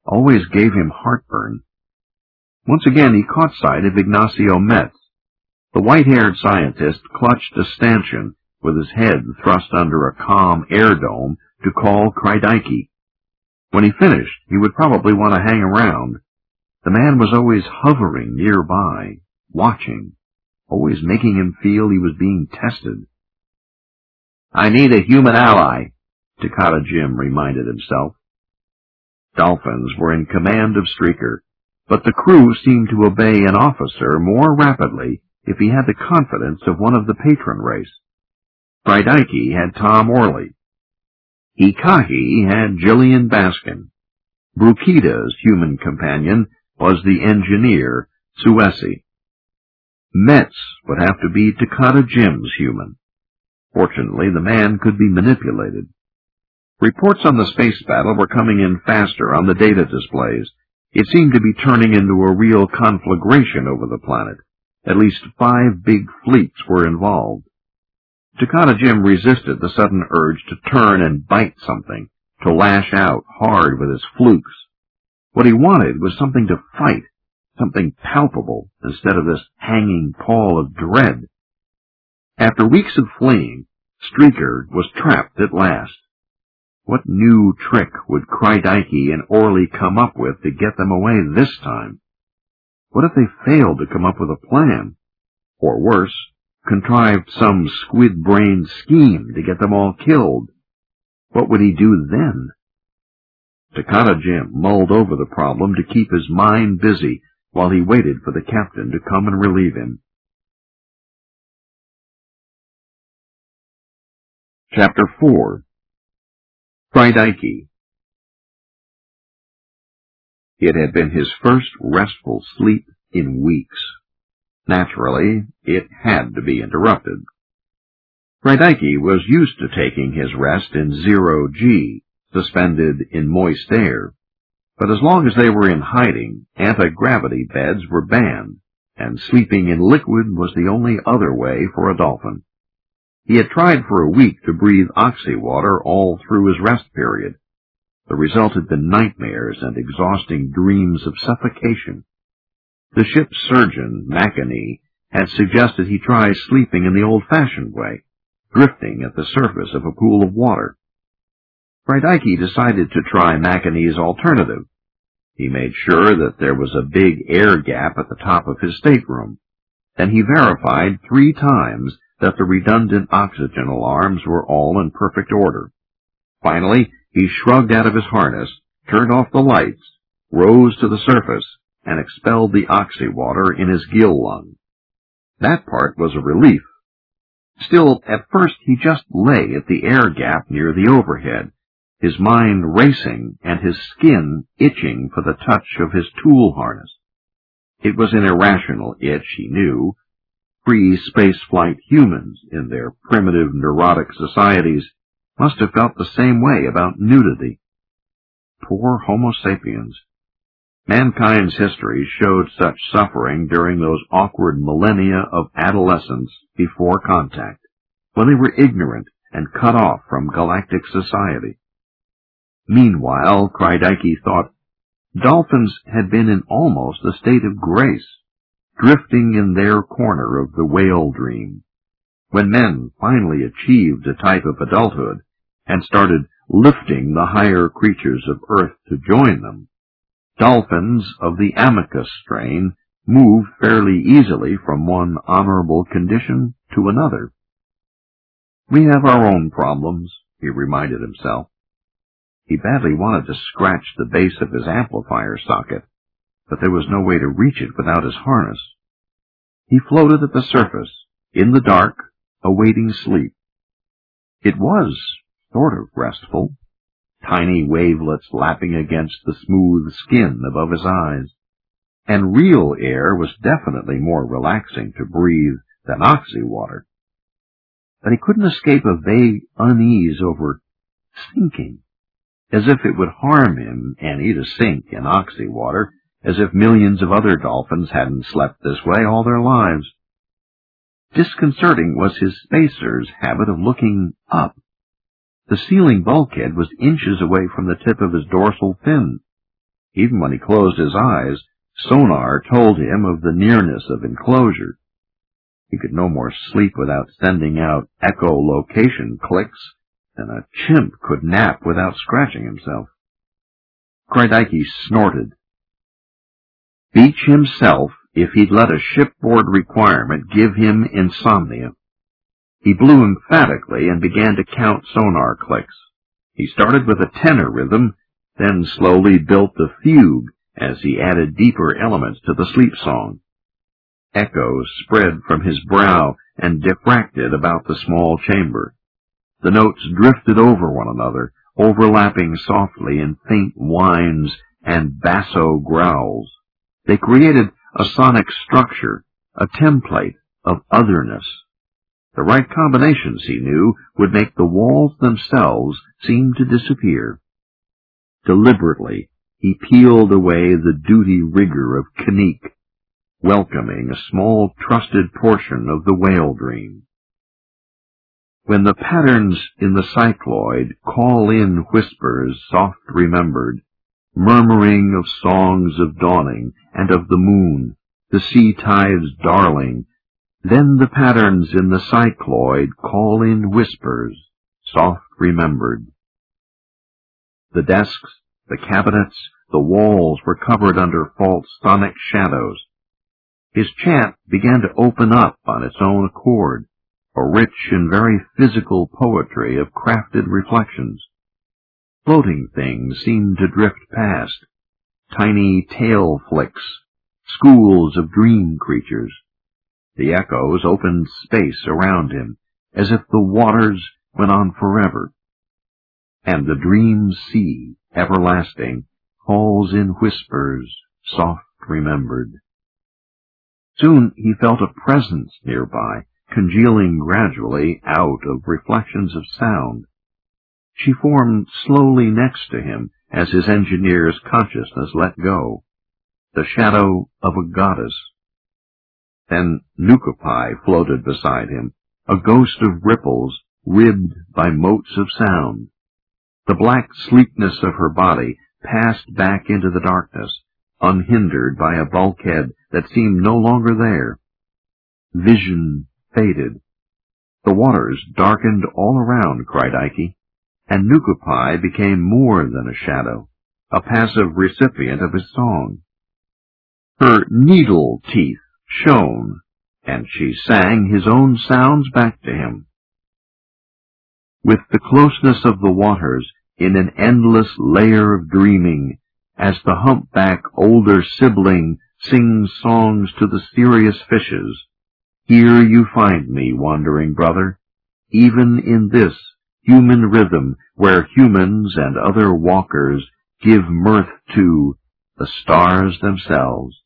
always gave him heartburn. Once again he caught sight of Ignacio Metz. The white-haired scientist clutched a stanchion with his head thrust under a calm air dome to call Kreideike. When he finished, he would probably want to hang around. The man was always hovering nearby, watching, always making him feel he was being tested. "I need a human ally," Takata Jim reminded himself. Dolphins were in command of Streaker, but the crew seemed to obey an officer more rapidly if he had the confidence of one of the patron race. Kreideike had Tom Orley. Hikahi had Jillian Baskin. Brukida's human companion was the engineer, Suesi. Metz would have to be Takata Jim's human. Fortunately, the man could be manipulated. Reports on the space battle were coming in faster on the data displays. It seemed to be turning into a real conflagration over the planet. At least 5 big fleets were involved. Takata Jim resisted the sudden urge to turn and bite something, to lash out hard with his flukes. What he wanted was something to fight, something palpable, instead of this hanging pall of dread. After weeks of fleeing, Streaker was trapped at last. What new trick would Kreideike and Orley come up with to get them away this time? What if they failed to come up with a plan? Or worse, contrived some squid-brained scheme to get them all killed? What would he do then? Takata Jim mulled over the problem to keep his mind busy while he waited for the captain to come and relieve him. Chapter 4. Kreideike. It had been his first restful sleep in weeks. Naturally, it had to be interrupted. Kreideike was used to taking his rest in 0G, suspended in moist air, but as long as they were in hiding, anti-gravity beds were banned, and sleeping in liquid was the only other way for a dolphin. He had tried for a week to breathe oxywater all through his rest period. The result had been nightmares and exhausting dreams of suffocation. The ship's surgeon, McAnee, had suggested he try sleeping in the old-fashioned way, drifting at the surface of a pool of water. Kreideike decided to try McAnee's alternative. He made sure that there was a big air gap at the top of his stateroom. Then he verified 3 times that the redundant oxygen alarms were all in perfect order. Finally, he shrugged out of his harness, turned off the lights, rose to the surface, and expelled the oxywater in his gill lung. That part was a relief. Still, at first he just lay at the air gap near the overhead, his mind racing and his skin itching for the touch of his tool harness. It was an irrational itch, he knew. Pre-spaceflight humans, in their primitive neurotic societies, must have felt the same way about nudity. Poor Homo sapiens. Mankind's history showed such suffering during those awkward millennia of adolescence before contact, when they were ignorant and cut off from galactic society. Meanwhile, Kreideike thought, dolphins had been in almost a state of grace, drifting in their corner of the whale dream. When men finally achieved a type of adulthood and started lifting the higher creatures of Earth to join them, dolphins of the amicus strain moved fairly easily from one honorable condition to another. "We have our own problems," he reminded himself. He badly wanted to scratch the base of his amplifier socket, but there was no way to reach it without his harness. He floated at the surface, in the dark, awaiting sleep. It was sort of restful, tiny wavelets lapping against the smooth skin above his eyes, and real air was definitely more relaxing to breathe than oxywater. But he couldn't escape a vague unease over sinking, as if it would harm him, any, to sink in oxywater, as if millions of other dolphins hadn't slept this way all their lives. Disconcerting was his spacer's habit of looking up. The ceiling bulkhead was inches away from the tip of his dorsal fin. Even when he closed his eyes, sonar told him of the nearness of enclosure. He could no more sleep without sending out echolocation clicks than a chimp could nap without scratching himself. Kreideike snorted. Beach himself if he'd let a shipboard requirement give him insomnia. He blew emphatically and began to count sonar clicks. He started with a tenor rhythm, then slowly built the fugue as he added deeper elements to the sleep song. Echoes spread from his brow and diffracted about the small chamber. The notes drifted over one another, overlapping softly in faint whines and basso growls. They created a sonic structure, a template of otherness. The right combinations, he knew, would make the walls themselves seem to disappear. Deliberately, he peeled away the duty rigor of Knick, welcoming a small trusted portion of the whale dream. When the patterns in the cycloid call in whispers soft remembered, murmuring of songs of dawning and of the moon, the sea tide's darling, then the patterns in the cycloid call in whispers, soft remembered. The desks, the cabinets, the walls were covered under false sonic shadows. His chant began to open up on its own accord, a rich and very physical poetry of crafted reflections. Floating things seemed to drift past, tiny tail flicks, schools of dream creatures. The echoes opened space around him, as if the waters went on forever. And the dream sea, everlasting, calls in whispers, soft remembered. Soon he felt a presence nearby, congealing gradually out of reflections of sound. She formed slowly next to him as his engineer's consciousness let go, the shadow of a goddess. Then Nukapai floated beside him, a ghost of ripples ribbed by motes of sound. The black sleekness of her body passed back into the darkness, unhindered by a bulkhead that seemed no longer there. Vision faded. The waters darkened all around Kreideike, and Nukapai became more than a shadow, a passive recipient of his song. Her needle teeth shone, and she sang his own sounds back to him. With the closeness of the waters, in an endless layer of dreaming, as the humpback older sibling sings songs to the serious fishes, here you find me, wandering brother, even in this human rhythm where humans and other walkers give mirth to the stars themselves.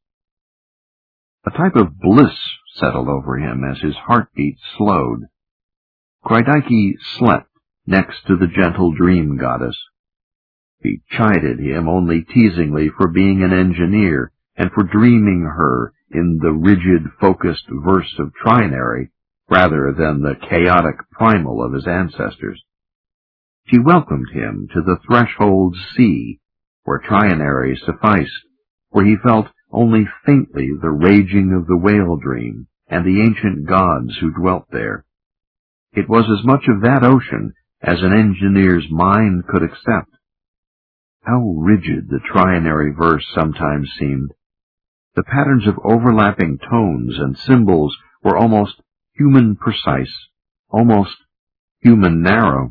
A type of bliss settled over him as his heartbeat slowed. Kreideike slept next to the gentle dream goddess. She chided him only teasingly for being an engineer and for dreaming her in the rigid, focused verse of trinary rather than the chaotic primal of his ancestors. She welcomed him to the threshold sea, where trinary sufficed, where he felt only faintly the raging of the whale dream and the ancient gods who dwelt there. It was as much of that ocean as an engineer's mind could accept. How rigid the trinary verse sometimes seemed. The patterns of overlapping tones and symbols were almost human precise, almost human narrow.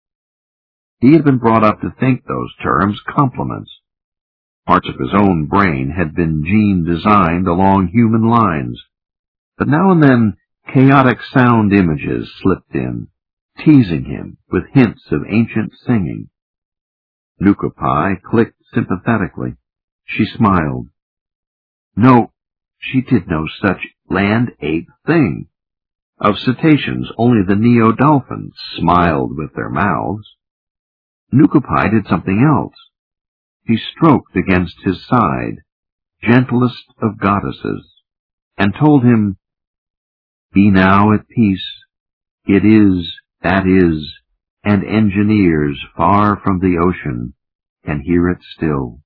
He had been brought up to think those terms compliments. Parts of his own brain had been gene-designed along human lines, but now and then chaotic sound images slipped in, teasing him with hints of ancient singing. Nukapai clicked sympathetically. She smiled. No, she did no such land-ape thing. Of cetaceans, only the neo-dolphins smiled with their mouths. Nukapai did something else. He stroked against his side, gentlest of goddesses, and told him, "Be now at peace. It is, that is, and engineers far from the ocean can hear it still."